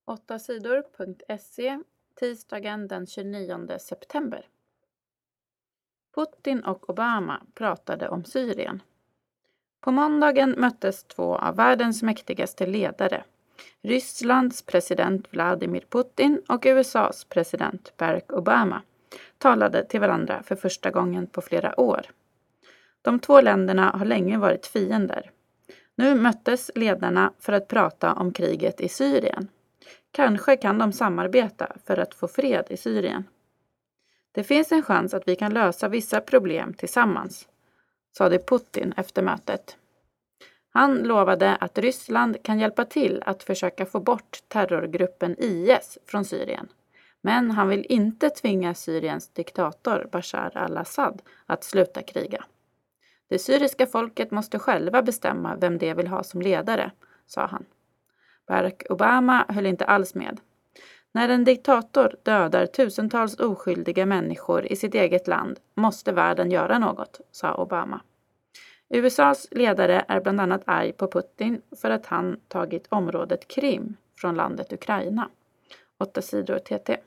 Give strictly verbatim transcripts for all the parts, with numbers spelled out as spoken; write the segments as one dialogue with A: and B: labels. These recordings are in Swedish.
A: åtta sidor punkt se tisdagen den tjugonionde september. Putin och Obama pratade om Syrien. På måndagen möttes två av världens mäktigaste ledare, Rysslands president Vladimir Putin och U S A:s president Barack Obama, talade till varandra för första gången på flera år. De två länderna har länge varit fiender. Nu möttes ledarna för att prata om kriget i Syrien. Kanske kan de samarbeta för att få fred i Syrien. Det finns en chans att vi kan lösa vissa problem tillsammans, sade Putin efter mötet. Han lovade att Ryssland kan hjälpa till att försöka få bort terrorgruppen I S från Syrien. Men han vill inte tvinga Syriens diktator Bashar al-Assad att sluta kriga. Det syriska folket måste själva bestämma vem det vill ha som ledare, sa han. Barack Obama höll inte alls med. När en diktator dödar tusentals oskyldiga människor i sitt eget land måste världen göra något, sa Obama. U S A:s ledare är bland annat arg på Putin för att han tagit området Krim från landet Ukraina. Åtta sidor T T.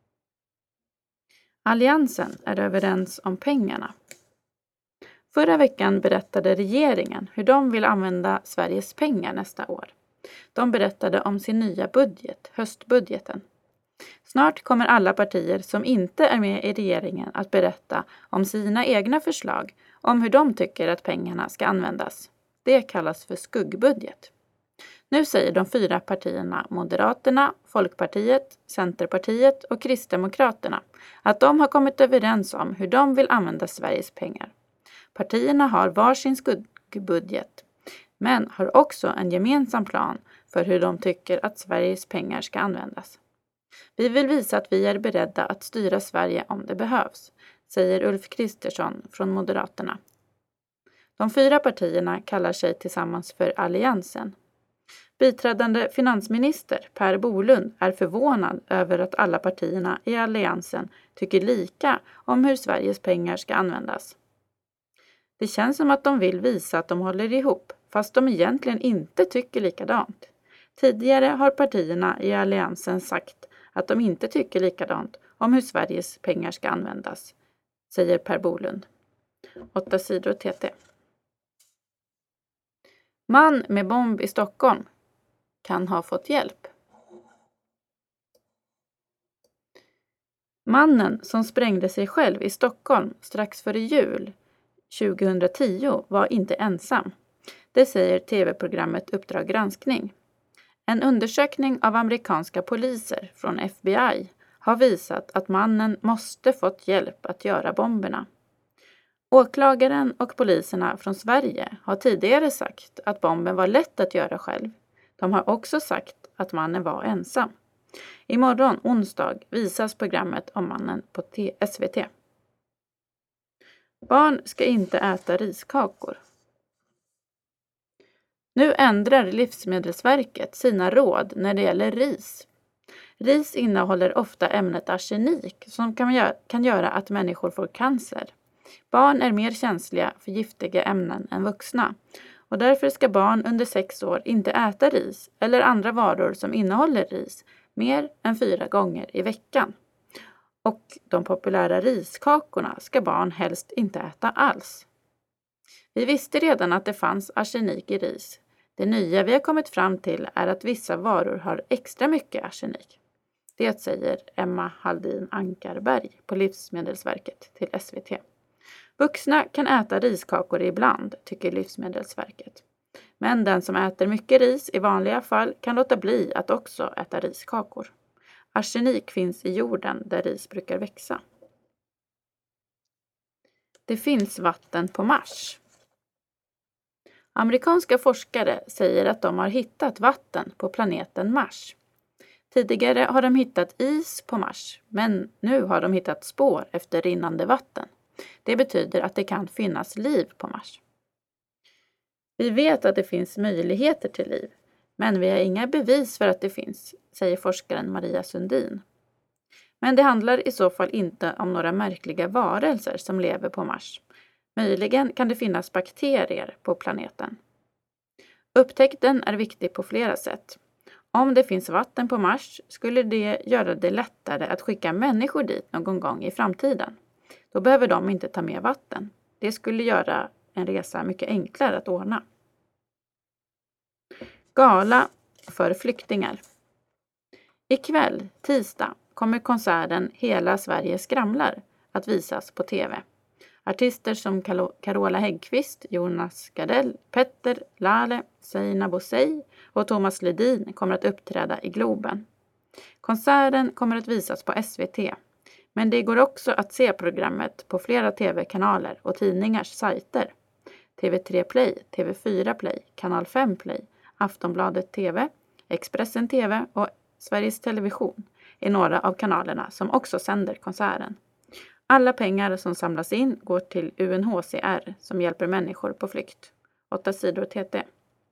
A: Alliansen är överens om pengarna. Förra veckan berättade regeringen hur de vill använda Sveriges pengar nästa år. De berättade om sin nya budget, höstbudgeten. Snart kommer alla partier som inte är med i regeringen att berätta om sina egna förslag om hur de tycker att pengarna ska användas. Det kallas för skuggbudget. Nu säger de fyra partierna Moderaterna, Folkpartiet, Centerpartiet och Kristdemokraterna att de har kommit överens om hur de vill använda Sveriges pengar. Partierna har varsin skuggbudget, men har också en gemensam plan för hur de tycker att Sveriges pengar ska användas. Vi vill visa att vi är beredda att styra Sverige om det behövs, säger Ulf Kristersson från Moderaterna. De fyra partierna kallar sig tillsammans för Alliansen. Biträdande finansminister Per Bolund är förvånad över att alla partierna i Alliansen tycker lika om hur Sveriges pengar ska användas. Det känns som att de vill visa att de håller ihop, fast de egentligen inte tycker likadant. Tidigare har partierna i Alliansen sagt att de inte tycker likadant om hur Sveriges pengar ska användas, säger Per Bolund. Åtta sidor T T. Man med bomb i Stockholm kan ha fått hjälp. Mannen som sprängde sig själv i Stockholm strax före jul tjugohundratio var inte ensam. Det säger tv-programmet Uppdrag granskning. En undersökning av amerikanska poliser från F B I har visat att mannen måste fått hjälp att göra bomberna. Åklagaren och poliserna från Sverige har tidigare sagt att bomben var lätt att göra själv. De har också sagt att mannen var ensam. Imorgon, onsdag, visas programmet om mannen på S V T. Barn ska inte äta riskakor. Nu ändrar Livsmedelsverket sina råd när det gäller ris. Ris innehåller ofta ämnet arsenik som kan göra, kan göra att människor får cancer. Barn är mer känsliga för giftiga ämnen än vuxna och därför ska barn under sex år inte äta ris eller andra varor som innehåller ris mer än fyra gånger i veckan. Och de populära riskakorna ska barn helst inte äta alls. Vi visste redan att det fanns arsenik i ris. Det nya vi har kommit fram till är att vissa varor har extra mycket arsenik. Det säger Emma Haldin Ankarberg på Livsmedelsverket till S V T. Vuxna kan äta riskakor ibland, tycker Livsmedelsverket. Men den som äter mycket ris i vanliga fall kan låta bli att också äta riskakor. Arsenik finns i jorden där ris brukar växa. Det finns vatten på Mars. Amerikanska forskare säger att de har hittat vatten på planeten Mars. Tidigare har de hittat is på Mars, men nu har de hittat spår efter rinnande vatten. Det betyder att det kan finnas liv på Mars. Vi vet att det finns möjligheter till liv, men vi har inga bevis för att det finns, säger forskaren Maria Sundin. Men det handlar i så fall inte om några märkliga varelser som lever på Mars. Möjligen kan det finnas bakterier på planeten. Upptäckten är viktig på flera sätt. Om det finns vatten på Mars skulle det göra det lättare att skicka människor dit någon gång i framtiden. Då behöver de inte ta med vatten. Det skulle göra en resa mycket enklare att ordna. Gala för flyktingar. Ikväll, tisdag, kommer konserten Hela Sverige skramlar att visas på tv. Artister som Carola Häggkvist, Jonas Gardell, Petter Lale, Seina Bosei och Thomas Ledin kommer att uppträda i Globen. Konserten kommer att visas på S V T, men det går också att se programmet på flera tv-kanaler och tidningars sajter. T V tre Play, T V fyra Play, Kanal fem Play, Aftonbladet T V, Expressen T V och Sveriges Television är några av kanalerna som också sänder konserten. Alla pengar som samlas in går till U N H C R som hjälper människor på flykt. Åtta sidor T T.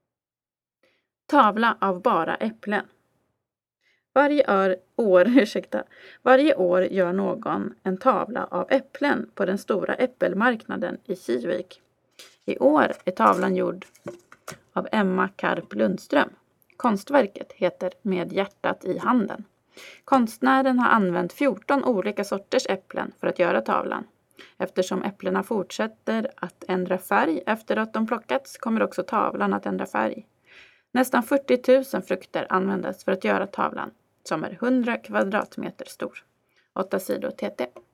A: Tavla av bara äpplen. Varje år, år, ursäkta, varje år gör någon en tavla av äpplen på den stora äppelmarknaden i Kivik. I år är tavlan gjord av Emma Karp Lundström. Konstverket heter Med hjärtat i handen. Konstnären har använt fjorton olika sorters äpplen för att göra tavlan. Eftersom äpplena fortsätter att ändra färg efter att de plockats kommer också tavlan att ändra färg. Nästan fyrtio tusen frukter användes för att göra tavlan, som är hundra kvadratmeter stor. Åtta sidor T T.